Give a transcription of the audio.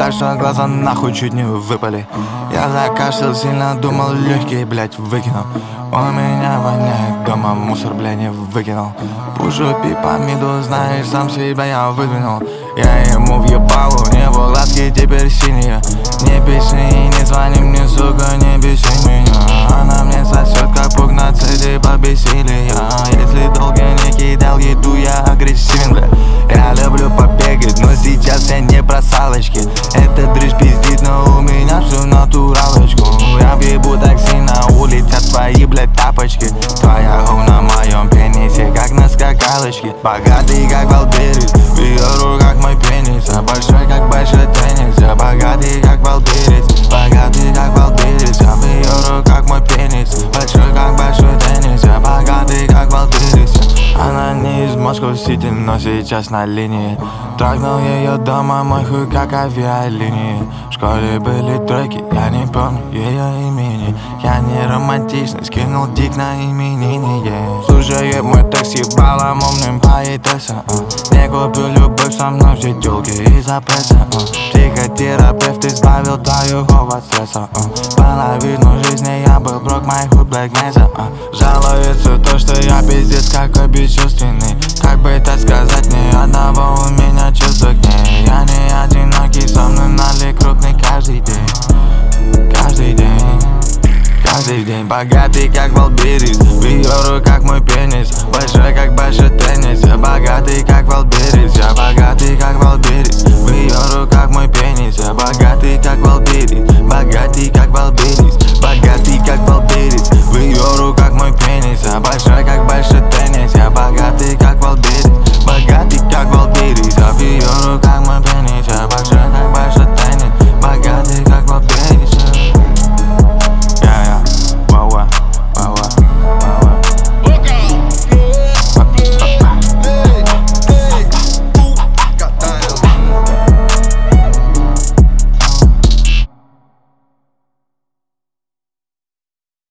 так, что глаза нахуй чуть не выпали. Я закашлял, сильно думал, легкие, блять, выкинул. У меня воняет дома, мусор, бля, не выкинул. Пушу пипамиду, знаешь, сам себя я выдвинул. Я ему въебал, у него глазки теперь синие. Не пиши и не звони мне, сука, не беси меня. Она мне сосет, как пук на цели по бессилию. Если долго не кидал еду, я агрессивен, бля. Я люблю побегать, но сейчас я не про салочки. Эта дрыщ пиздит, но у меня всю натуралочку. Я въебу такси, на улицах твои, блядь, тапочки. Твоя хуй на моем пенисе, как на скакалочке. Богатый, как Валберис, в ее руках мой пенис. А большой, как большой теннис. Я богатый, как Валберис, богатый, как Валберис. А в ее руках мой пенис, большой, как большой теннис. Я богатый, как Валберис. Она не из Москвы-Сити, но сейчас на линии. Трогнул ее дома, мой хуй как авиалинии. В школе были треки, я не помню ее имени. Я не романтичный, скинул дик на именины. Слушай, мой текст ебалом умным поэтесса. Не купил любовь, со мной все тёлки из-за пресса. Психотерапевт избавил твоего от стресса. Половину жизни я был брок, мой хуй Black Mesa. Жалуется то, что я пиздец какой бесчувственный. Как бы так сказать, ни одного у меня чувства к ней. Я не одинокий, со мной налей крупный каждый день. Каждый день, каждый день. Богатый, как Валберис, в ее руках мой пенис. Большой, как большой теннис. Я богатый, как Валберис, я богатый, как Валберис.